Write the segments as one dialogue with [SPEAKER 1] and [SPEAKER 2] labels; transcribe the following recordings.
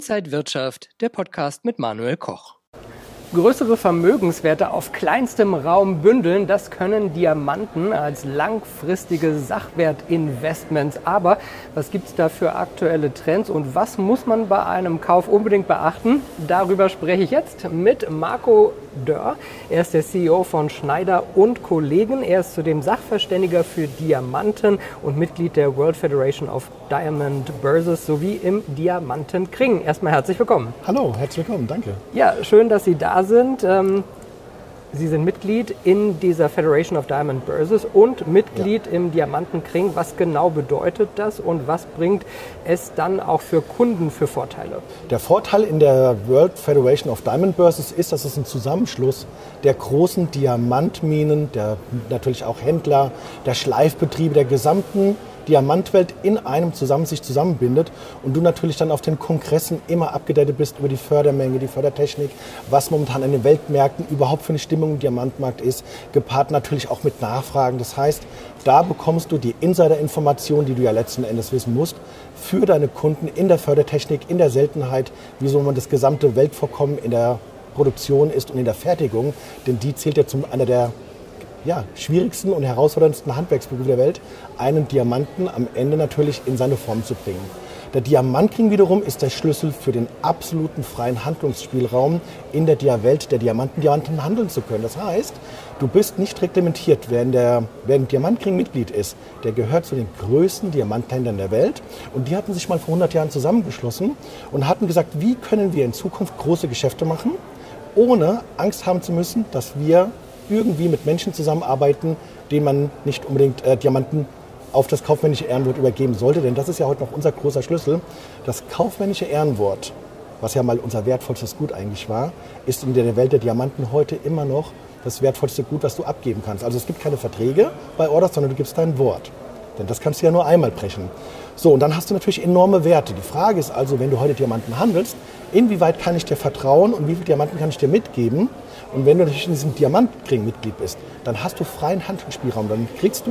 [SPEAKER 1] Inside Wirtschaft, der Podcast mit Manuel Koch.
[SPEAKER 2] Größere Vermögenswerte auf kleinstem Raum bündeln, das können Diamanten als langfristige Sachwertinvestments. Aber was gibt es da für aktuelle Trends und was muss man bei einem Kauf unbedingt beachten? Darüber spreche ich jetzt mit Marco Dörr. Er ist der CEO von Schneider & Kollegen. Er ist zudem Sachverständiger für Diamanten und Mitglied der World Federation of Diamond Bourses sowie im Diamantenkring. Erstmal herzlich willkommen.
[SPEAKER 3] Hallo, herzlich willkommen, danke.
[SPEAKER 2] Ja, schön, dass Sie da sind. Sie sind Mitglied in dieser Federation of Diamond Bourses und Mitglied im Diamantenkring. Was genau bedeutet das und was bringt es dann auch für Kunden für Vorteile?
[SPEAKER 3] Der Vorteil in der World Federation of Diamond Bourses ist, dass es ein Zusammenschluss der großen Diamantminen, der natürlich auch Händler, der Schleifbetriebe, der gesamten Diamantwelt in einem sich zusammenbindet und du natürlich dann auf den Kongressen immer abgedatet bist über die Fördermenge, die Fördertechnik, was momentan an den Weltmärkten überhaupt für eine Stimmung im Diamantmarkt ist, gepaart natürlich auch mit Nachfragen. Das heißt, da bekommst du die Insider-Informationen, die du ja letzten Endes wissen musst, für deine Kunden in der Fördertechnik, in der Seltenheit, wieso man das gesamte Weltvorkommen in der Produktion ist und in der Fertigung, denn die zählt ja zum einer der schwierigsten und herausforderndsten Handwerksberufe der Welt, einen Diamanten am Ende natürlich in seine Form zu bringen. Der Diamantring wiederum ist der Schlüssel für den absoluten freien Handlungsspielraum in der Welt der Diamanten handeln zu können. Das heißt, du bist nicht reglementiert. Wer ein Diamantring Mitglied ist, der gehört zu den größten Diamanthändlern der Welt. Und die hatten sich mal vor 100 Jahren zusammengeschlossen und hatten gesagt, wie können wir in Zukunft große Geschäfte machen, ohne Angst haben zu müssen, dass wir irgendwie mit Menschen zusammenarbeiten, denen man nicht unbedingt Diamanten auf das kaufmännische Ehrenwort übergeben sollte. Denn das ist ja heute noch unser großer Schlüssel. Das kaufmännische Ehrenwort, was ja mal unser wertvollstes Gut eigentlich war, ist in der Welt der Diamanten heute immer noch das wertvollste Gut, was du abgeben kannst. Also es gibt keine Verträge bei Orders, sondern du gibst dein Wort. Denn das kannst du ja nur einmal brechen. So, und dann hast du natürlich enorme Werte. Die Frage ist also, wenn du heute Diamanten handelst, inwieweit kann ich dir vertrauen und wie viele Diamanten kann ich dir mitgeben? Und wenn du natürlich in diesem Diamantenkring Mitglied bist, dann hast du freien Handlungsspielraum. Dann bekommst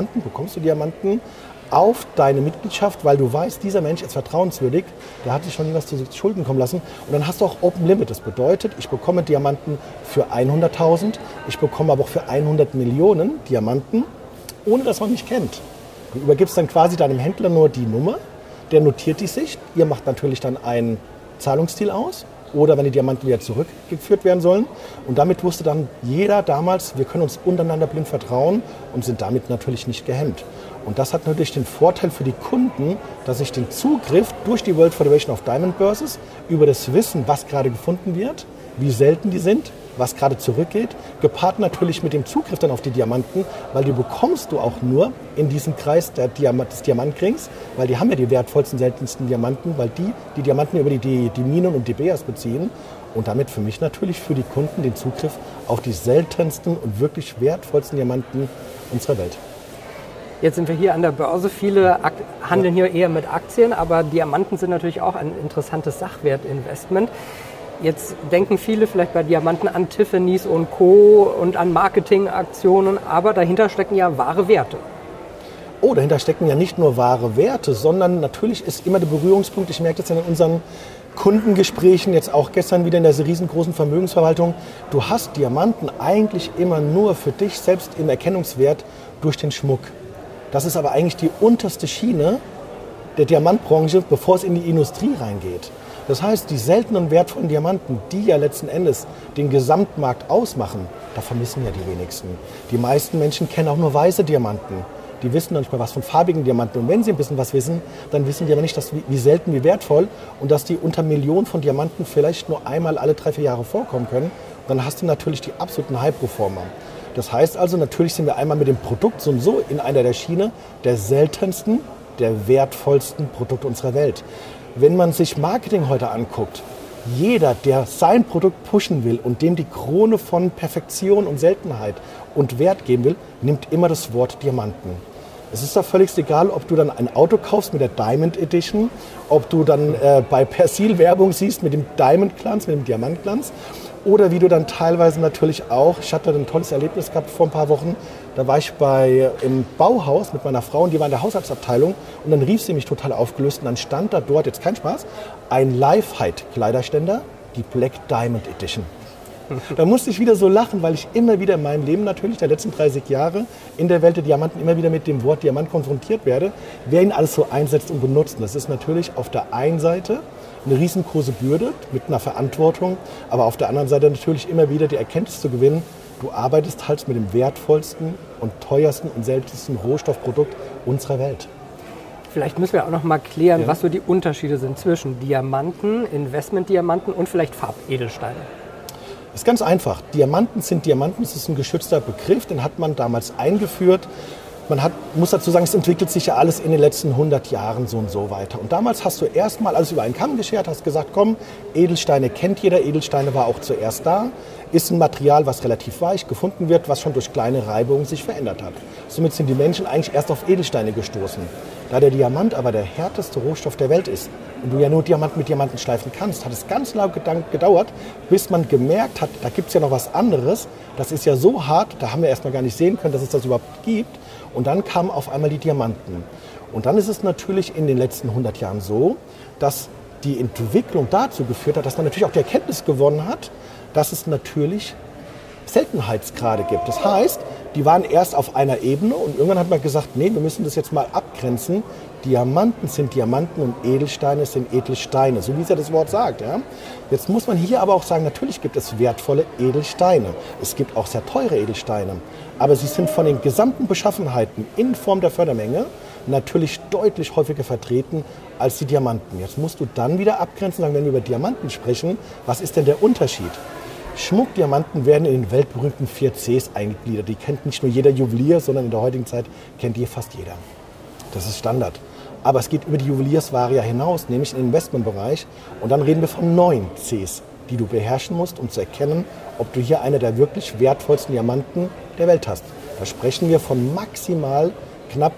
[SPEAKER 3] du Diamanten auf deine Mitgliedschaft, weil du weißt, dieser Mensch ist vertrauenswürdig, der hat sich schon nie was zu Schulden kommen lassen. Und dann hast du auch Open Limit. Das bedeutet, ich bekomme Diamanten für 100.000, ich bekomme aber auch für 100 Millionen Diamanten, ohne dass man mich kennt. Du übergibst dann quasi deinem Händler nur die Nummer, der notiert die sich. Ihr macht natürlich dann einen Zahlungsstil aus oder wenn die Diamanten wieder zurückgeführt werden sollen. Und damit wusste dann jeder damals, wir können uns untereinander blind vertrauen und sind damit natürlich nicht gehemmt. Und das hat natürlich den Vorteil für die Kunden, dass ich den Zugriff durch die World Federation of Diamond Bourses über das Wissen, was gerade gefunden wird, wie selten die sind, was gerade zurückgeht, gepaart natürlich mit dem Zugriff dann auf die Diamanten, weil die bekommst du auch nur in diesem Kreis des Diamantenkrings, weil die haben ja die wertvollsten, seltensten Diamanten, weil die Diamanten über die Minen und die Beas beziehen und damit für mich natürlich für die Kunden den Zugriff auf die seltensten und wirklich wertvollsten Diamanten unserer Welt.
[SPEAKER 2] Jetzt sind wir hier an der Börse. Viele handeln hier eher mit Aktien, aber Diamanten sind natürlich auch ein interessantes Sachwertinvestment. Jetzt denken viele vielleicht bei Diamanten an Tiffany's und Co. und an Marketingaktionen, aber dahinter stecken ja wahre Werte.
[SPEAKER 3] Oh, dahinter stecken ja nicht nur wahre Werte, sondern natürlich ist immer der Berührungspunkt, ich merke das ja in unseren Kundengesprächen, jetzt auch gestern wieder in der riesengroßen Vermögensverwaltung, du hast Diamanten eigentlich immer nur für dich selbst im Erkennungswert durch den Schmuck. Das ist aber eigentlich die unterste Schiene der Diamantbranche, bevor es in die Industrie reingeht. Das heißt, die seltenen und wertvollen Diamanten, die ja letzten Endes den Gesamtmarkt ausmachen, da vermissen ja die wenigsten. Die meisten Menschen kennen auch nur weiße Diamanten. Die wissen noch nicht mal was von farbigen Diamanten. Und wenn sie ein bisschen was wissen, dann wissen die aber nicht, wie selten, wie wertvoll und dass die unter Millionen von Diamanten vielleicht nur einmal alle 3-4 Jahre vorkommen können. Und dann hast du natürlich die absoluten High-Performer. Das heißt also, natürlich sind wir einmal mit dem Produkt so und so in einer der Schiene der seltensten, der wertvollsten Produkte unserer Welt. Wenn man sich Marketing heute anguckt, jeder, der sein Produkt pushen will und dem die Krone von Perfektion und Seltenheit und Wert geben will, nimmt immer das Wort Diamanten. Es ist da völlig egal, ob du dann ein Auto kaufst mit der Diamond Edition, ob du dann bei Persil Werbung siehst mit dem Diamond Glanz, mit dem Diamantglanz Oder wie du dann teilweise natürlich auch, ich hatte ein tolles Erlebnis gehabt vor ein paar Wochen, da war ich im Bauhaus mit meiner Frau und die war in der Haushaltsabteilung und dann rief sie mich total aufgelöst und dann stand da dort, jetzt kein Spaß, ein Live-Height-Kleiderständer, die Black Diamond Edition. Da musste ich wieder so lachen, weil ich immer wieder in meinem Leben natürlich der letzten 30 Jahre in der Welt der Diamanten immer wieder mit dem Wort Diamant konfrontiert werde, wer ihn alles so einsetzt und benutzt. Und das ist natürlich auf der einen Seite eine riesengroße Bürde mit einer Verantwortung, aber auf der anderen Seite natürlich immer wieder die Erkenntnis zu gewinnen, du arbeitest halt mit dem wertvollsten und teuersten und seltensten Rohstoffprodukt unserer Welt.
[SPEAKER 2] Vielleicht müssen wir auch noch mal klären, was so die Unterschiede sind zwischen Diamanten, Investmentdiamanten und vielleicht Farbedelsteine.
[SPEAKER 3] Das ist ganz einfach. Diamanten sind Diamanten, das ist ein geschützter Begriff, den hat man damals eingeführt. Muss dazu sagen, es entwickelt sich ja alles in den letzten 100 Jahren so und so weiter. Und damals hast du erstmal alles über einen Kamm geschert, hast gesagt, komm, Edelsteine kennt jeder, Edelsteine war auch zuerst da, ist ein Material, was relativ weich gefunden wird, was schon durch kleine Reibungen sich verändert hat. Somit sind die Menschen eigentlich erst auf Edelsteine gestoßen. Da der Diamant aber der härteste Rohstoff der Welt ist und du ja nur Diamant mit Diamanten schleifen kannst, hat es ganz lange gedauert, bis man gemerkt hat, da gibt es ja noch was anderes, das ist ja so hart, da haben wir erstmal gar nicht sehen können, dass es das überhaupt gibt. Und dann kamen auf einmal die Diamanten. Und dann ist es natürlich in den letzten 100 Jahren so, dass die Entwicklung dazu geführt hat, dass man natürlich auch die Erkenntnis gewonnen hat, dass es natürlich Seltenheitsgrade gibt. Das heißt, die waren erst auf einer Ebene und irgendwann hat man gesagt, nee, wir müssen das jetzt mal abgrenzen. Diamanten sind Diamanten und Edelsteine sind Edelsteine, so wie es ja das Wort sagt. Ja? Jetzt muss man hier aber auch sagen, natürlich gibt es wertvolle Edelsteine. Es gibt auch sehr teure Edelsteine. Aber sie sind von den gesamten Beschaffenheiten in Form der Fördermenge natürlich deutlich häufiger vertreten als die Diamanten. Jetzt musst du dann wieder abgrenzen, sagen, wenn wir über Diamanten sprechen, was ist denn der Unterschied? Schmuckdiamanten werden in den weltberühmten 4 Cs eingegliedert. Die kennt nicht nur jeder Juwelier, sondern in der heutigen Zeit kennt die fast jeder. Das ist Standard. Aber es geht über die Juweliersware ja hinaus, nämlich in den Investmentbereich. Und dann reden wir von 9 Cs, die du beherrschen musst, um zu erkennen, ob du hier einer der wirklich wertvollsten Diamanten der Welt hast. Da sprechen wir von maximal knapp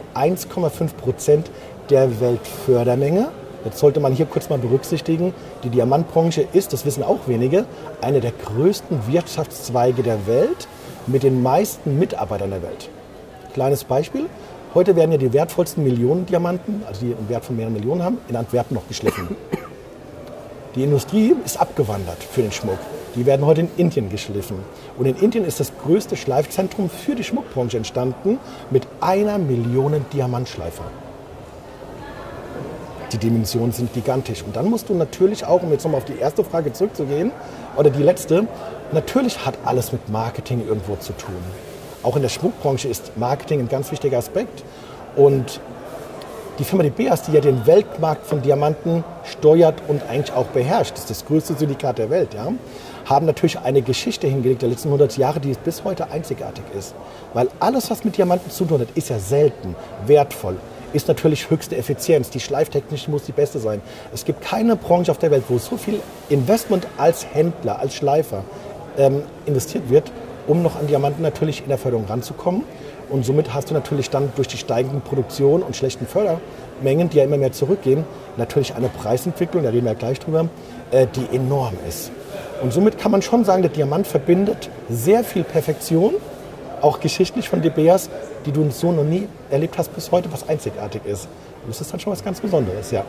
[SPEAKER 3] 1,5% der Weltfördermenge. Jetzt sollte man hier kurz mal berücksichtigen, die Diamantbranche ist, das wissen auch wenige, eine der größten Wirtschaftszweige der Welt mit den meisten Mitarbeitern der Welt. Kleines Beispiel, heute werden ja die wertvollsten Millionen-Diamanten, also die einen Wert von mehreren Millionen haben, in Antwerpen noch geschliffen. Die Industrie ist abgewandert für den Schmuck. Die werden heute in Indien geschliffen. Und in Indien ist das größte Schleifzentrum für die Schmuckbranche entstanden mit 1 Million Diamantschleifer. Die Dimensionen sind gigantisch. Und dann musst du natürlich auch, um jetzt nochmal auf die erste Frage zurückzugehen, oder die letzte, natürlich hat alles mit Marketing irgendwo zu tun. Auch in der Schmuckbranche ist Marketing ein ganz wichtiger Aspekt. Und die Firma De Beers, die ja den Weltmarkt von Diamanten steuert und eigentlich auch beherrscht, das ist das größte Syndikat der Welt, ja, haben natürlich eine Geschichte hingelegt der letzten 100 Jahre, die bis heute einzigartig ist. Weil alles, was mit Diamanten zu tun hat, ist ja selten, wertvoll, ist natürlich höchste Effizienz. Die Schleiftechnik muss die beste sein. Es gibt keine Branche auf der Welt, wo so viel Investment als Händler, als Schleifer investiert wird, um noch an Diamanten natürlich in der Förderung ranzukommen. Und somit hast du natürlich dann durch die steigende Produktion und schlechten Fördermengen, die ja immer mehr zurückgehen, natürlich eine Preisentwicklung, da reden wir ja gleich drüber, die enorm ist. Und somit kann man schon sagen, der Diamant verbindet sehr viel Perfektion, auch geschichtlich von De Beers, die du so noch nie erlebt hast bis heute, was einzigartig ist. Und das ist dann schon was ganz Besonderes, ja.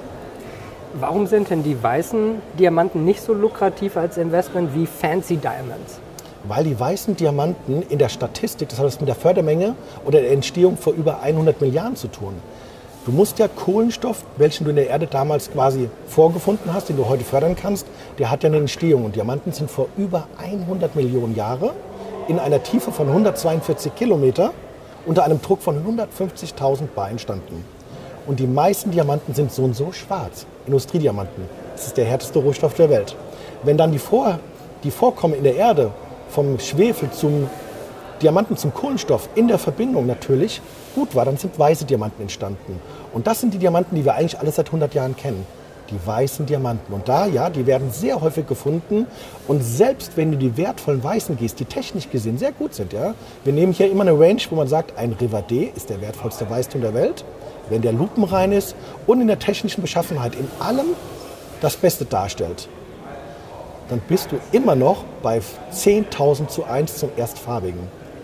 [SPEAKER 2] Warum sind denn die weißen Diamanten nicht so lukrativ als Investment wie Fancy Diamonds?
[SPEAKER 3] Weil die weißen Diamanten in der Statistik, das hat was mit der Fördermenge oder der Entstehung vor über 100 Milliarden zu tun. Du musst ja Kohlenstoff, welchen du in der Erde damals quasi vorgefunden hast, den du heute fördern kannst, der hat ja eine Entstehung. Und Diamanten sind vor über 100 Millionen Jahre in einer Tiefe von 142 Kilometer unter einem Druck von 150.000 Bar entstanden. Und die meisten Diamanten sind so und so schwarz, Industriediamanten. Das ist der härteste Rohstoff der Welt. Wenn dann die Vorkommen in der Erde vom Schwefel zum Diamanten zum Kohlenstoff in der Verbindung natürlich gut war, dann sind weiße Diamanten entstanden. Und das sind die Diamanten, die wir eigentlich alle seit 100 Jahren kennen. Die weißen Diamanten. Und da, ja, die werden sehr häufig gefunden. Und selbst wenn du die wertvollen Weißen gehst, die technisch gesehen sehr gut sind, ja, wir nehmen hier immer eine Range, wo man sagt, ein Rivadé ist der wertvollste Weißton der Welt, wenn der lupenrein ist und in der technischen Beschaffenheit in allem das Beste darstellt. dann bist du immer noch bei 10.000:1 zum Erstfarbigen.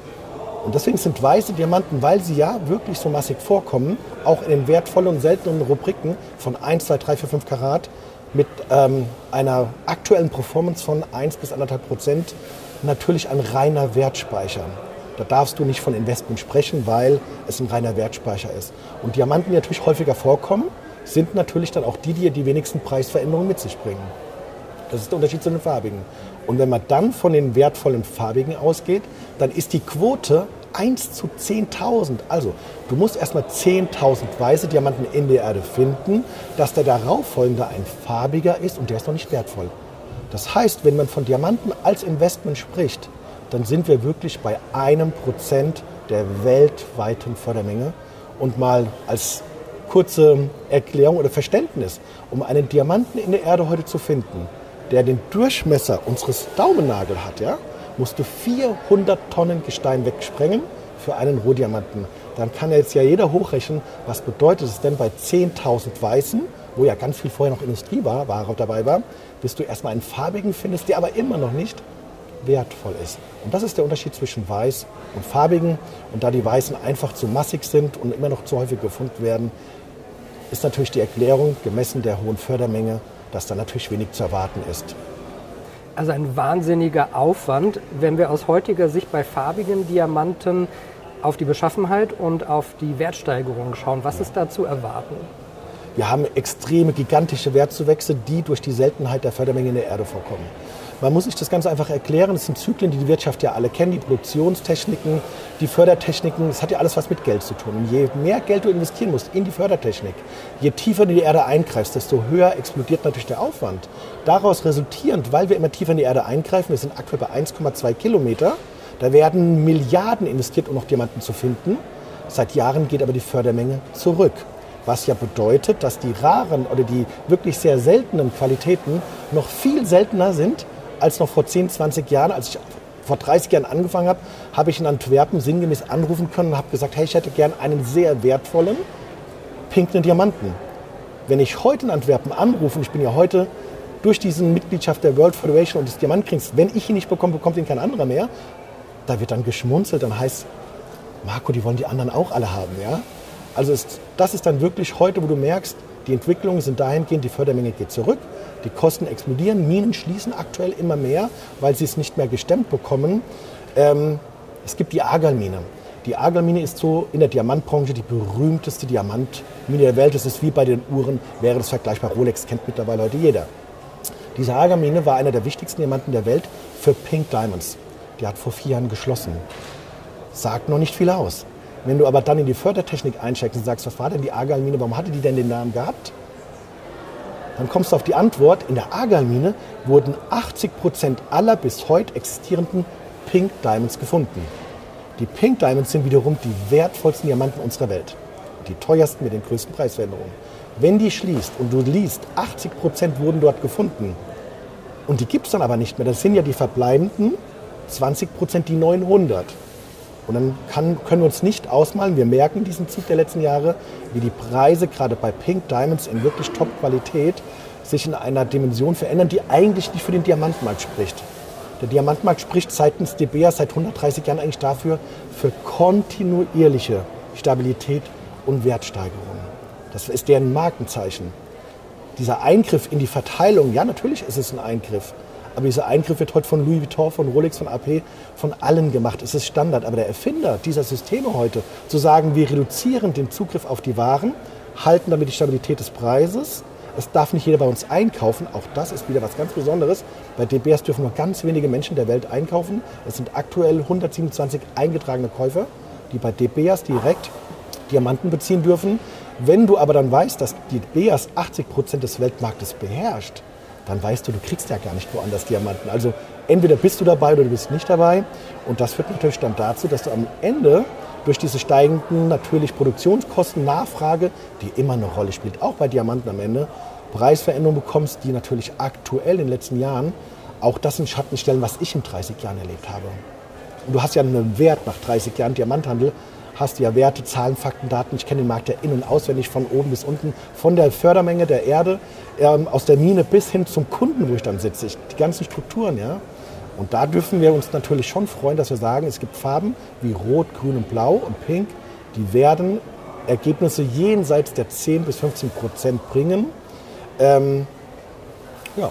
[SPEAKER 3] Und deswegen sind weiße Diamanten, weil sie ja wirklich so massig vorkommen, auch in den wertvollen und seltenen Rubriken von 1, 2, 3, 4, 5 Karat mit einer aktuellen Performance von 1 bis 1,5% natürlich ein reiner Wertspeicher. Da darfst du nicht von Investment sprechen, weil es ein reiner Wertspeicher ist. Und Diamanten, die natürlich häufiger vorkommen, sind natürlich dann auch die wenigsten Preisveränderungen mit sich bringen. Das ist der Unterschied zu den farbigen. Und wenn man dann von den wertvollen farbigen ausgeht, dann ist die Quote 1 zu 10.000. Also du musst erstmal 10.000 weiße Diamanten in der Erde finden, dass der darauffolgende ein farbiger ist und der ist noch nicht wertvoll. Das heißt, wenn man von Diamanten als Investment spricht, dann sind wir wirklich bei 1% der weltweiten Fördermenge. Und mal als kurze Erklärung oder Verständnis, um einen Diamanten in der Erde heute zu finden, der den Durchmesser unseres Daumennagels hat, ja, musst du 400 Tonnen Gestein wegsprengen für einen Rohdiamanten. Dann kann jetzt ja jeder hochrechnen, was bedeutet es denn bei 10.000 Weißen, wo ja ganz viel vorher noch Industrieware dabei war, bis du erstmal einen farbigen findest, der aber immer noch nicht wertvoll ist. Und das ist der Unterschied zwischen weiß und farbigen. Und da die Weißen einfach zu massig sind und immer noch zu häufig gefunden werden, ist natürlich die Erklärung, gemessen der hohen Fördermenge, dass da natürlich wenig zu erwarten ist.
[SPEAKER 2] Also ein wahnsinniger Aufwand, wenn wir aus heutiger Sicht bei farbigen Diamanten auf die Beschaffenheit und auf die Wertsteigerung schauen. Was ist da zu erwarten?
[SPEAKER 3] Wir haben extreme, gigantische Wertzuwächse, die durch die Seltenheit der Fördermenge in der Erde vorkommen. Man muss sich das Ganze einfach erklären. Das sind Zyklen, die die Wirtschaft ja alle kennt, die Produktionstechniken, die Fördertechniken. Das hat ja alles was mit Geld zu tun. Und je mehr Geld du investieren musst in die Fördertechnik, je tiefer du in die Erde eingreifst, desto höher explodiert natürlich der Aufwand. Daraus resultierend, weil wir immer tiefer in die Erde eingreifen, wir sind aktuell bei 1,2 Kilometer, da werden Milliarden investiert, um noch Diamanten zu finden. Seit Jahren geht aber die Fördermenge zurück. Was ja bedeutet, dass die raren oder die wirklich sehr seltenen Qualitäten noch viel seltener sind als noch vor 10, 20 Jahren. Als ich vor 30 Jahren angefangen habe, habe ich in Antwerpen sinngemäß anrufen können und habe gesagt, hey, ich hätte gern einen sehr wertvollen pinken Diamanten. Wenn ich heute in Antwerpen anrufe, und ich bin ja heute durch diese Mitgliedschaft der World Federation und des Diamantenkriegs, wenn ich ihn nicht bekomme, bekommt ihn kein anderer mehr, da wird dann geschmunzelt, dann heißt, Marco, die wollen die anderen auch alle haben, ja? Also das ist dann wirklich heute, wo du merkst, die Entwicklungen sind dahingehend, die Fördermenge geht zurück, die Kosten explodieren, Minen schließen aktuell immer mehr, weil sie es nicht mehr gestemmt bekommen. Es gibt die Argalmine. Die Argalmine ist so in der Diamantbranche die berühmteste Diamantmine der Welt. Das ist wie bei den Uhren, wäre das vergleichbar. Rolex kennt mittlerweile heute jeder. Diese Argalmine war einer der wichtigsten Diamanten der Welt für Pink Diamonds. Die hat vor 4 Jahren geschlossen. Sagt noch nicht viel aus. Wenn du aber dann in die Fördertechnik einsteigst und sagst, was war denn die Argalmine, warum hatte die denn den Namen gehabt? Dann kommst du auf die Antwort, in der Argalmine wurden 80% aller bis heute existierenden Pink Diamonds gefunden. Die Pink Diamonds sind wiederum die wertvollsten Diamanten unserer Welt. Die teuersten mit den größten Preisveränderungen. Wenn die schließt und du liest, 80% wurden dort gefunden und die gibt es dann aber nicht mehr, das sind ja die verbleibenden 20%, die 900. Und dann können wir uns nicht ausmalen, wir merken diesen Zug der letzten Jahre, wie die Preise gerade bei Pink Diamonds in wirklich Top-Qualität sich in einer Dimension verändern, die eigentlich nicht für den Diamantmarkt spricht. Der Diamantmarkt spricht seitens De Beers seit 130 Jahren eigentlich dafür, für kontinuierliche Stabilität und Wertsteigerung. Das ist deren Markenzeichen. Dieser Eingriff in die Verteilung, ja natürlich ist es ein Eingriff, aber dieser Eingriff wird heute von Louis Vuitton, von Rolex, von AP, von allen gemacht. Es ist Standard. Aber der Erfinder dieser Systeme heute, zu sagen, wir reduzieren den Zugriff auf die Waren, halten damit die Stabilität des Preises. Es darf nicht jeder bei uns einkaufen. Auch das ist wieder was ganz Besonderes. Bei De Beers dürfen nur ganz wenige Menschen der Welt einkaufen. Es sind aktuell 127 eingetragene Käufer, die bei De Beers direkt Diamanten beziehen dürfen. Wenn du aber dann weißt, dass De Beers 80% des Weltmarktes beherrscht, dann weißt du kriegst ja gar nicht woanders Diamanten. Also entweder bist du dabei oder du bist nicht dabei. Und das führt natürlich dann dazu, dass du am Ende durch diese steigenden natürlich Produktionskosten, Nachfrage, die immer eine Rolle spielt, auch bei Diamanten am Ende, Preisveränderungen bekommst, die natürlich aktuell in den letzten Jahren auch das in Schatten stellen, was ich in 30 Jahren erlebt habe. Und du hast ja einen Wert nach 30 Jahren Diamanthandel, hast du ja Werte, Zahlen, Fakten, Daten. Ich kenne den Markt ja in- und auswendig von oben bis unten, von der Fördermenge der Erde, aus der Mine bis hin zum Kunden, wo ich dann sitze. Die ganzen Strukturen, ja. Und da dürfen wir uns natürlich schon freuen, dass wir sagen, es gibt Farben wie Rot, Grün und Blau und Pink, die werden Ergebnisse jenseits der 10 bis 15% bringen. Ja.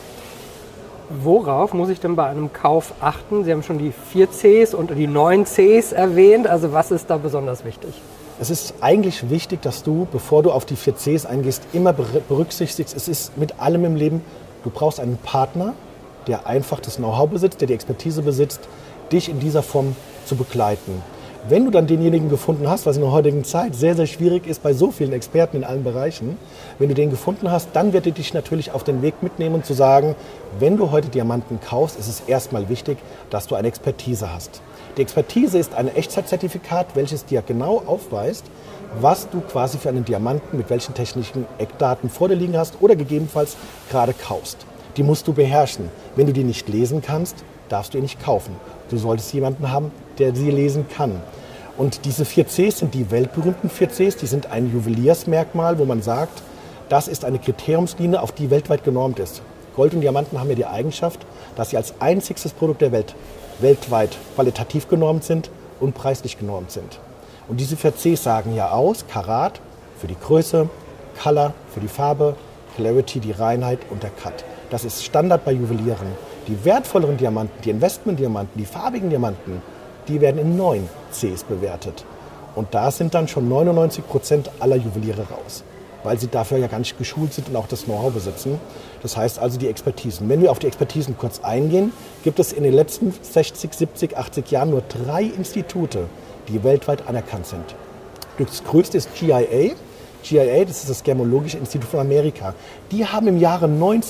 [SPEAKER 2] Worauf muss ich denn bei einem Kauf achten? Sie haben schon die 4 Cs und die 9 Cs erwähnt. Also was ist da besonders wichtig?
[SPEAKER 3] Es ist eigentlich wichtig, dass du, bevor du auf die 4 Cs eingehst, immer berücksichtigst, es ist mit allem im Leben, du brauchst einen Partner, der einfach das Know-how besitzt, der die Expertise besitzt, dich in dieser Form zu begleiten. Wenn du dann denjenigen gefunden hast, was in der heutigen Zeit sehr, sehr schwierig ist bei so vielen Experten in allen Bereichen, wenn du den gefunden hast, dann wird er dich natürlich auf den Weg mitnehmen und zu sagen, wenn du heute Diamanten kaufst, ist es erstmal wichtig, dass du eine Expertise hast. Die Expertise ist ein Echtzeitzertifikat, welches dir genau aufweist, was du quasi für einen Diamanten mit welchen technischen Eckdaten vor dir liegen hast oder gegebenenfalls gerade kaufst. Die musst du beherrschen. Wenn du die nicht lesen kannst, darfst du ihn nicht kaufen. Du solltest jemanden haben, der sie lesen kann. Und diese 4 Cs sind die weltberühmten 4 Cs, die sind ein Juweliersmerkmal, wo man sagt, das ist eine Kriteriumslinie, auf die weltweit genormt ist. Gold und Diamanten haben ja die Eigenschaft, dass sie als einziges Produkt der Welt weltweit qualitativ genormt sind und preislich genormt sind. Und diese 4 Cs sagen ja aus, Karat für die Größe, Color für die Farbe, Clarity die Reinheit und der Cut. Das ist Standard bei Juwelieren. Die wertvolleren Diamanten, die Investmentdiamanten, die farbigen Diamanten, die werden in 9 Cs bewertet. Und da sind dann schon 99% aller Juweliere raus, weil sie dafür ja gar nicht geschult sind und auch das Know-how besitzen. Das heißt also die Expertisen. Wenn wir auf die Expertisen kurz eingehen, gibt es in den letzten 60, 70, 80 Jahren nur 3 Institute, die weltweit anerkannt sind. Das größte ist GIA. GIA, das ist das Gemologische Institut von Amerika. Die haben im Jahre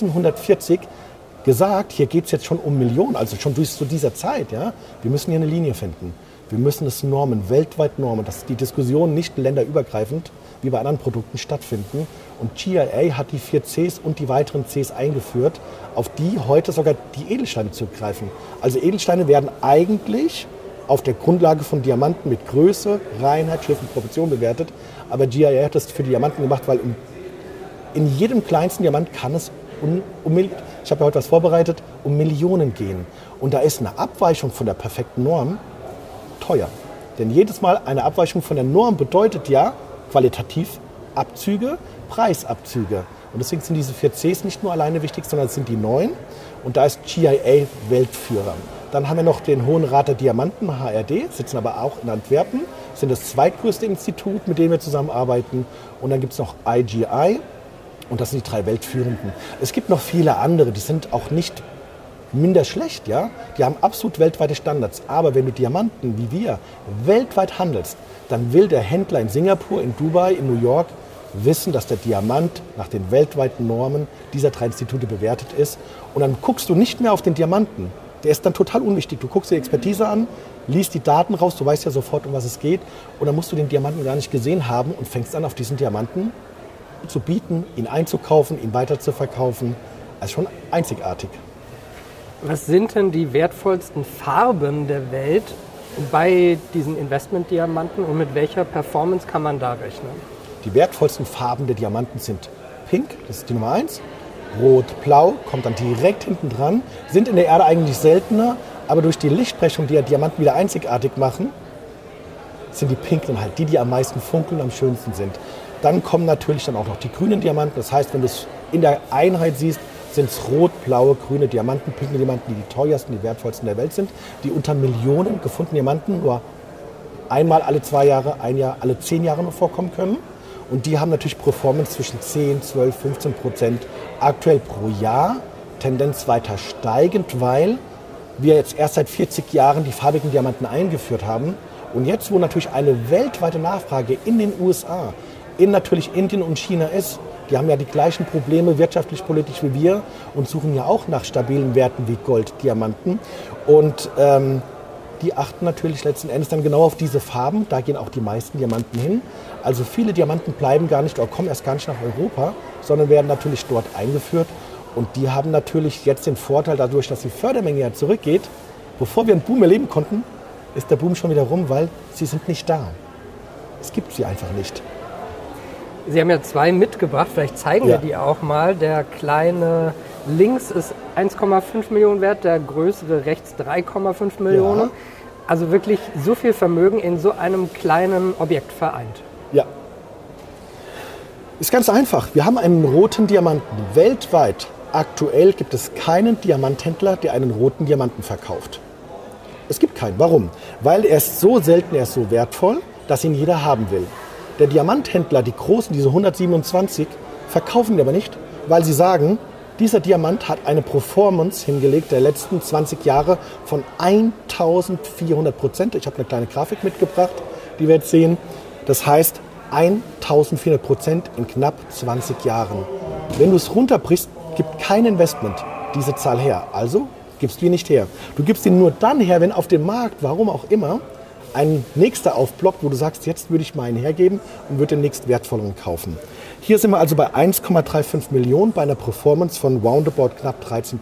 [SPEAKER 3] 1940 gesagt, hier geht es jetzt schon um Millionen, also schon zu dieser Zeit. Ja? Wir müssen hier eine Linie finden. Wir müssen es normen, weltweit normen, dass die Diskussionen nicht länderübergreifend wie bei anderen Produkten stattfinden. Und GIA hat die 4 Cs und die weiteren Cs eingeführt, auf die heute sogar die Edelsteine zurückgreifen. Also Edelsteine werden eigentlich auf der Grundlage von Diamanten mit Größe, Reinheit, Schliff und Proportion bewertet. Aber GIA hat das für Diamanten gemacht, weil in jedem kleinsten Diamant kann es ich habe ja heute was vorbereitet, um Millionen gehen. Und da ist eine Abweichung von der perfekten Norm teuer. Denn jedes Mal eine Abweichung von der Norm bedeutet ja qualitativ Abzüge, Preisabzüge. Und deswegen sind diese 4 Cs nicht nur alleine wichtig, sondern es sind die 9. Und da ist GIA Weltführer. Dann haben wir noch den Hohen Rat der Diamanten, HRD, sitzen aber auch in Antwerpen, sind das zweitgrößte Institut, mit dem wir zusammenarbeiten. Und dann gibt es noch IGI. Und das sind die 3 Weltführenden. Es gibt noch viele andere, die sind auch nicht minder schlecht. Ja? Die haben absolut weltweite Standards. Aber wenn du Diamanten wie wir weltweit handelst, dann will der Händler in Singapur, in Dubai, in New York wissen, dass der Diamant nach den weltweiten Normen dieser 3 Institute bewertet ist. Und dann guckst du nicht mehr auf den Diamanten. Der ist dann total unwichtig. Du guckst dir die Expertise an, liest die Daten raus, du weißt ja sofort, um was es geht. Und dann musst du den Diamanten gar nicht gesehen haben und fängst an, auf diesen Diamanten zu bieten, ihn einzukaufen, ihn weiter zu verkaufen. Das ist schon einzigartig.
[SPEAKER 2] Was sind denn die wertvollsten Farben der Welt bei diesen Investmentdiamanten und mit welcher Performance kann man da rechnen?
[SPEAKER 3] Die wertvollsten Farben der Diamanten sind Pink, das ist die Nummer 1, Rot, Blau, kommt dann direkt hinten dran, sind in der Erde eigentlich seltener, aber durch die Lichtbrechung, die ja Diamanten wieder einzigartig machen, sind die Pinken halt die am meisten funkeln, am schönsten sind. Dann kommen natürlich dann auch noch die grünen Diamanten. Das heißt, wenn du es in der Einheit siehst, sind es rot, blaue, grüne Diamanten, pinke Diamanten, die die teuersten, die wertvollsten der Welt sind, die unter Millionen gefundenen Diamanten nur einmal alle 2 Jahre, ein Jahr, alle 10 Jahre noch vorkommen können. Und die haben natürlich Performance zwischen 10, 12, 15% aktuell pro Jahr, Tendenz weiter steigend, weil wir jetzt erst seit 40 Jahren die farbigen Diamanten eingeführt haben. Und jetzt, wo natürlich eine weltweite Nachfrage in den USA, in natürlich Indien und China ist, die haben ja die gleichen Probleme wirtschaftlich, politisch wie wir und suchen ja auch nach stabilen Werten wie Gold, Diamanten. Und die achten natürlich letzten Endes dann genau auf diese Farben. Da gehen auch die meisten Diamanten hin. Also viele Diamanten bleiben gar nicht oder kommen erst gar nicht nach Europa, sondern werden natürlich dort eingeführt. Und die haben natürlich jetzt den Vorteil dadurch, dass die Fördermenge ja zurückgeht. Bevor wir einen Boom erleben konnten, ist der Boom schon wieder rum, weil sie sind nicht da. Es gibt sie einfach nicht.
[SPEAKER 2] Sie haben ja 2 mitgebracht, vielleicht zeigen wir die auch mal. Der kleine links ist 1,5 Millionen wert, der größere rechts 3,5 Millionen. Ja. Also wirklich so viel Vermögen in so einem kleinen Objekt vereint.
[SPEAKER 3] Ja. Ist ganz einfach. Wir haben einen roten Diamanten. Weltweit aktuell gibt es keinen Diamanthändler, der einen roten Diamanten verkauft. Es gibt keinen. Warum? Weil er ist so selten, er ist so wertvoll, dass ihn jeder haben will. Der Diamanthändler, die großen, diese 127, verkaufen die aber nicht, weil sie sagen, dieser Diamant hat eine Performance hingelegt der letzten 20 Jahre von 1400%. Ich habe eine kleine Grafik mitgebracht, die wir jetzt sehen. Das heißt 1400% in knapp 20 Jahren. Wenn du es runterbrichst, gibt kein Investment diese Zahl her. Also gibst du ihn nicht her. Du gibst ihn nur dann her, wenn auf dem Markt, warum auch immer, ein nächster aufploppt, wo du sagst, jetzt würde ich meinen hergeben und würde den nächst wertvolleren kaufen. Hier sind wir also bei 1,35 Millionen bei einer Performance von roundabout knapp 13%.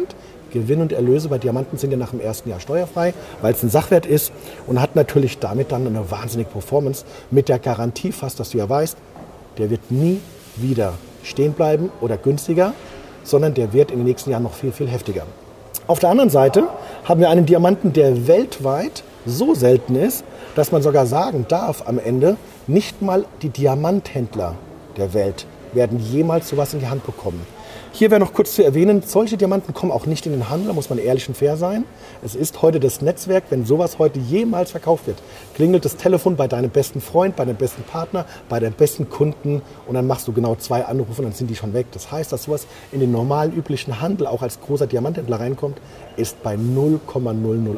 [SPEAKER 3] Gewinn und Erlöse bei Diamanten sind ja nach dem ersten Jahr steuerfrei, weil es ein Sachwert ist und hat natürlich damit dann eine wahnsinnige Performance mit der Garantie fast, dass du ja weißt, der wird nie wieder stehen bleiben oder günstiger, sondern der wird in den nächsten Jahren noch viel, viel heftiger. Auf der anderen Seite haben wir einen Diamanten, der weltweit so selten ist, dass man sogar sagen darf am Ende, nicht mal die Diamanthändler der Welt werden jemals sowas in die Hand bekommen. Hier wäre noch kurz zu erwähnen, solche Diamanten kommen auch nicht in den Handel, da muss man ehrlich und fair sein. Es ist heute das Netzwerk, wenn sowas heute jemals verkauft wird, klingelt das Telefon bei deinem besten Freund, bei deinem besten Partner, bei deinem besten Kunden und dann machst du genau 2 Anrufe und dann sind die schon weg. Das heißt, dass sowas in den normalen üblichen Handel auch als großer Diamanthändler reinkommt, ist bei 0,001%.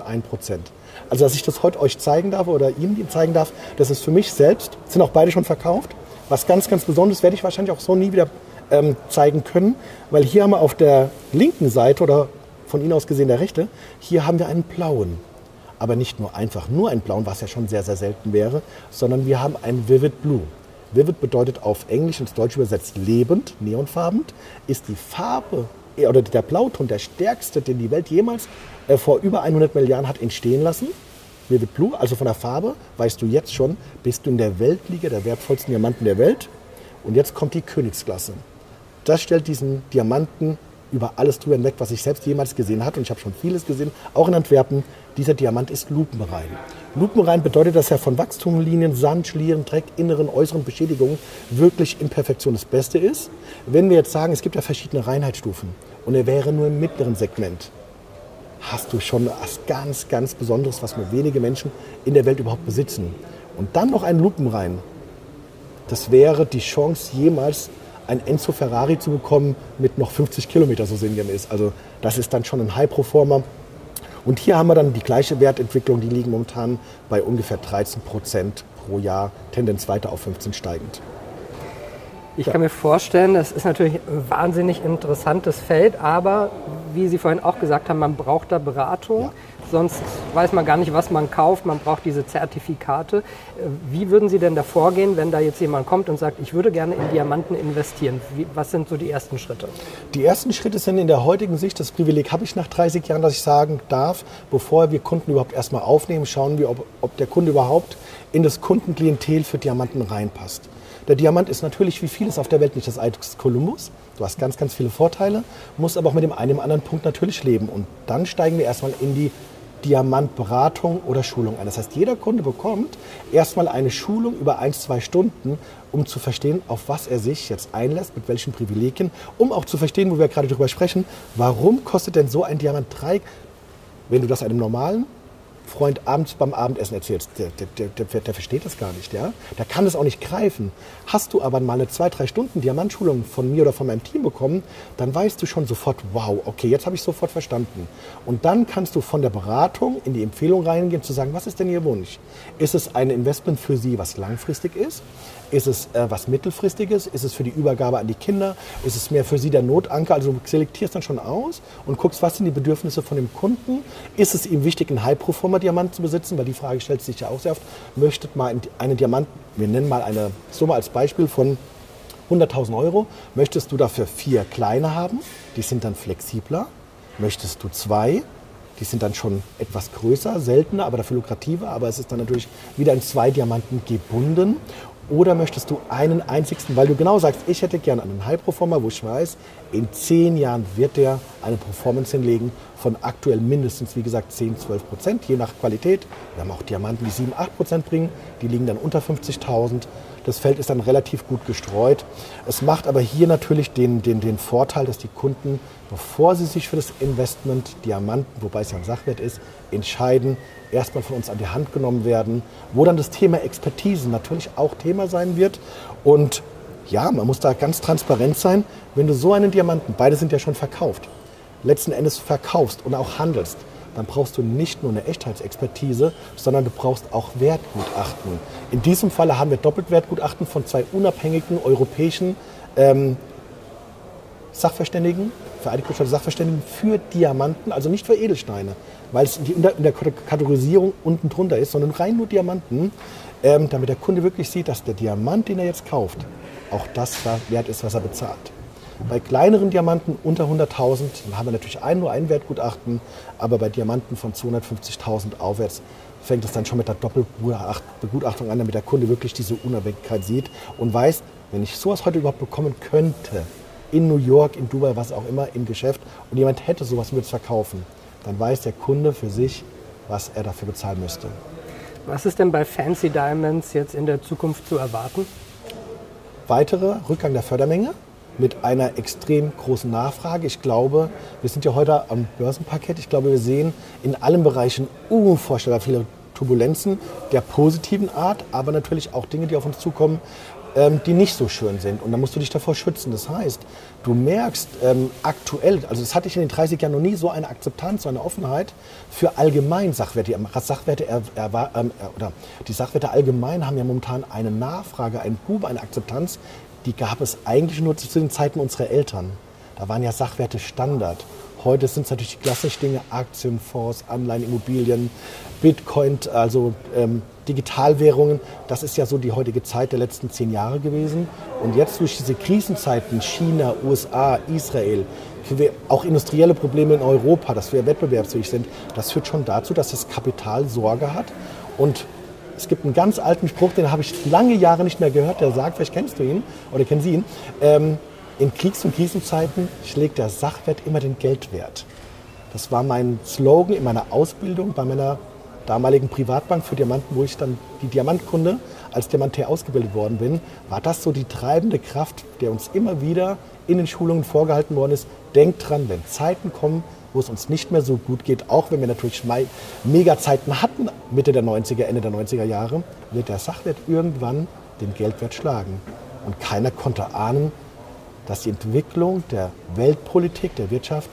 [SPEAKER 3] Also dass ich das heute euch zeigen darf oder Ihnen zeigen darf, das ist für mich selbst, sind auch beide schon verkauft. Was ganz, ganz Besonderes werde ich wahrscheinlich auch so nie wieder zeigen können, weil hier haben wir auf der linken Seite oder von Ihnen aus gesehen der rechte, hier haben wir einen blauen. Aber nicht nur einfach nur einen blauen, was ja schon sehr, sehr selten wäre, sondern wir haben einen Vivid Blue. Vivid bedeutet auf Englisch ins Deutsche übersetzt lebend, neonfarben, ist die Farbe oder der Blauton der stärkste, den die Welt jemals vor über 100 Milliarden hat entstehen lassen. Vivid Blue, also von der Farbe, weißt du jetzt schon, bist du in der Weltliga der wertvollsten Diamanten der Welt. Und jetzt kommt die Königsklasse. Das stellt diesen Diamanten über alles drüber hinweg, was ich selbst jemals gesehen habe. Und ich habe schon vieles gesehen, auch in Antwerpen. Dieser Diamant ist lupenrein. Lupenrein bedeutet, dass er von Wachstumslinien, Sand, Schlieren, Dreck, inneren, äußeren Beschädigungen wirklich in Perfektion das Beste ist. Wenn wir jetzt sagen, es gibt ja verschiedene Reinheitsstufen und er wäre nur im mittleren Segment, hast du schon was ganz, ganz Besonderes, was nur wenige Menschen in der Welt überhaupt besitzen. Und dann noch einen Lupenrein. Das wäre die Chance, jemals ein Enzo Ferrari zu bekommen mit noch 50 Kilometer, so sinngemäß. Also das ist dann schon ein High-Performer. Und hier haben wir dann die gleiche Wertentwicklung, die liegen momentan bei ungefähr 13% pro Jahr, Tendenz weiter auf 15 steigend.
[SPEAKER 2] Ich kann mir vorstellen, das ist natürlich ein wahnsinnig interessantes Feld, aber wie Sie vorhin auch gesagt haben, man braucht da Beratung. Ja. Sonst weiß man gar nicht, was man kauft. Man braucht diese Zertifikate. Wie würden Sie denn da vorgehen, wenn da jetzt jemand kommt und sagt, ich würde gerne in Diamanten investieren? Was sind so die ersten Schritte? Die ersten Schritte sind in der heutigen Sicht, das Privileg habe ich nach 30 Jahren, dass ich sagen darf, bevor wir Kunden überhaupt erstmal aufnehmen, schauen wir, ob der Kunde überhaupt in das Kundenklientel für Diamanten reinpasst. Der Diamant ist natürlich wie vieles auf der Welt nicht das Ei des Kolumbus. Du hast ganz, ganz viele Vorteile, musst aber auch mit dem einen oder anderen Punkt natürlich leben. Und dann steigen wir erstmal in die Diamantberatung oder Schulung ein. Das heißt, jeder Kunde bekommt erstmal eine Schulung über 1-2 Stunden, um zu verstehen, auf was er sich jetzt einlässt, mit welchen Privilegien, um auch zu verstehen, wo wir gerade drüber sprechen, warum kostet denn so ein Diamant 3, wenn du das einem normalen Freund abends beim Abendessen erzählst, der versteht das gar nicht, ja? Der kann das auch nicht greifen. Hast du aber mal eine 2-3 Stunden Diamantschulung von mir oder von meinem Team bekommen, dann weißt du schon sofort, wow, okay, jetzt habe ich sofort verstanden. Und dann kannst du von der Beratung in die Empfehlung reingehen, zu sagen, was ist denn Ihr Wunsch? Ist es ein Investment für Sie, was langfristig ist? Ist es was Mittelfristiges? Ist es für die Übergabe an die Kinder? Ist es mehr für Sie der Notanker? Also du selektierst dann schon aus und guckst, was sind die Bedürfnisse von dem Kunden? Ist es ihm wichtig, einen High-Performer-Diamant zu besitzen? Weil die Frage stellt sich ja auch sehr oft. Möchtet mal einen Diamant, wir nennen mal eine Summe als Beispiel von 100.000 €. Möchtest du dafür 4 kleine haben? Die sind dann flexibler. Möchtest du 2?
[SPEAKER 3] Die sind dann schon etwas größer, seltener, aber dafür lukrativer. Aber es ist dann natürlich wieder in 2 Diamanten gebunden. Oder möchtest du einen einzigsten, weil du genau sagst, ich hätte gerne einen High-Performer, wo ich weiß, in 10 Jahren wird der eine Performance hinlegen von aktuell mindestens, wie gesagt, 10-12%, je nach Qualität. Wir haben auch Diamanten, die 7-8% bringen, die liegen dann unter 50.000. Das Feld ist dann relativ gut gestreut. Es macht aber hier natürlich den Vorteil, dass die Kunden, bevor sie sich für das Investment Diamanten, wobei es ja ein Sachwert ist, entscheiden, erstmal von uns an die Hand genommen werden, wo dann das Thema Expertise natürlich auch Thema sein wird. Und ja, man muss da ganz transparent sein, wenn du so einen Diamanten, beide sind ja schon verkauft, letzten Endes verkaufst und auch handelst, dann brauchst du nicht nur eine Echtheitsexpertise, sondern du brauchst auch Wertgutachten. In diesem Falle haben wir Doppeltwertgutachten von 2 unabhängigen europäischen Sachverständigen, Vereinigte Sachverständigen für Diamanten, also nicht für Edelsteine, weil es in der Kategorisierung unten drunter ist, sondern rein nur Diamanten, damit der Kunde wirklich sieht, dass der Diamant, den er jetzt kauft, auch das wert ist, was er bezahlt. Bei kleineren Diamanten unter 100.000 haben wir natürlich nur ein Wertgutachten, aber bei Diamanten von 250.000 aufwärts fängt es dann schon mit der Doppelbegutachtung an, damit der Kunde wirklich diese Unabhängigkeit sieht und weiß, wenn ich sowas heute überhaupt bekommen könnte, in New York, in Dubai, was auch immer, im Geschäft, und jemand hätte sowas und würde es verkaufen, dann weiß der Kunde für sich, was er dafür bezahlen müsste.
[SPEAKER 2] Was ist denn bei Fancy Diamonds jetzt in der Zukunft zu erwarten?
[SPEAKER 3] Weiterer Rückgang der Fördermenge mit einer extrem großen Nachfrage. Ich glaube, wir sind ja heute am Börsenparkett. Ich glaube, wir sehen in allen Bereichen unvorstellbar viele Turbulenzen der positiven Art, aber natürlich auch Dinge, die auf uns zukommen, die nicht so schön sind. Und da musst du dich davor schützen. Das heißt, du merkst aktuell, also das hatte ich in den 30 Jahren noch nie, so eine Akzeptanz, so eine Offenheit für allgemein Sachwerte. Die Sachwerte allgemein haben ja momentan eine Nachfrage, einen Boom, eine Akzeptanz, die gab es eigentlich nur zu den Zeiten unserer Eltern. Da waren ja Sachwerte Standard. Heute sind es natürlich die klassischen Dinge, Aktien, Fonds, Anleihen, Immobilien, Bitcoin, also Digitalwährungen. Das ist ja so die heutige Zeit der letzten 10 Jahre gewesen. Und jetzt durch diese Krisenzeiten, China, USA, Israel, auch industrielle Probleme in Europa, dass wir wettbewerbsfähig sind, das führt schon dazu, dass das Kapital Sorge hat. Und es gibt einen ganz alten Spruch, den habe ich lange Jahre nicht mehr gehört, der sagt, vielleicht kennst du ihn oder kennen Sie ihn, in Kriegs- und Krisenzeiten schlägt der Sachwert immer den Geldwert. Das war mein Slogan in meiner Ausbildung bei meiner damaligen Privatbank für Diamanten, wo ich dann die Diamantkunde als Diamantair ausgebildet worden bin, war das so die treibende Kraft, der uns immer wieder in den Schulungen vorgehalten worden ist. Denkt dran, wenn Zeiten kommen, wo es uns nicht mehr so gut geht, auch wenn wir natürlich Mega-Zeiten hatten, Mitte der 90er, Ende der 90er Jahre, wird der Sachwert irgendwann den Geldwert schlagen. Und keiner konnte ahnen, dass die Entwicklung der Weltpolitik, der Wirtschaft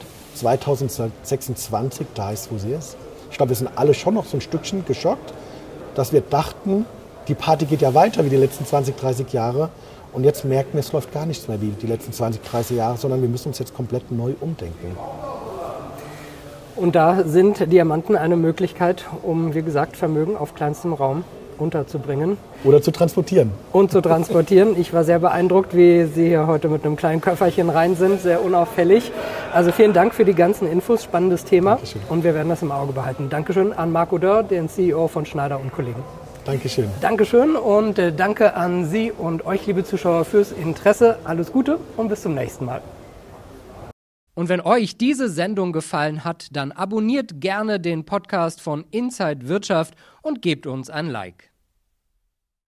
[SPEAKER 3] 2026 da ist, wo sie ist. Ich glaube, wir sind alle schon noch so ein Stückchen geschockt, dass wir dachten, die Party geht ja weiter wie die letzten 20, 30 Jahre. Und jetzt merken wir, es läuft gar nichts mehr wie die letzten 20, 30 Jahre, sondern wir müssen uns jetzt komplett neu umdenken.
[SPEAKER 2] Und da sind Diamanten eine Möglichkeit, um, wie gesagt, Vermögen auf kleinstem Raum unterzubringen.
[SPEAKER 3] Oder zu transportieren.
[SPEAKER 2] Und zu transportieren. Ich war sehr beeindruckt, wie Sie hier heute mit einem kleinen Köfferchen rein sind, sehr unauffällig. Also vielen Dank für die ganzen Infos, spannendes Thema.
[SPEAKER 3] Dankeschön.
[SPEAKER 2] Und wir werden das im Auge behalten. Dankeschön an Marco Dörr, den CEO von Schneider & Kollegen.
[SPEAKER 3] Dankeschön.
[SPEAKER 2] Dankeschön und danke an Sie und euch, liebe Zuschauer, fürs Interesse. Alles Gute und bis zum nächsten Mal.
[SPEAKER 1] Und wenn euch diese Sendung gefallen hat, dann abonniert gerne den Podcast von Inside Wirtschaft und gebt uns ein Like.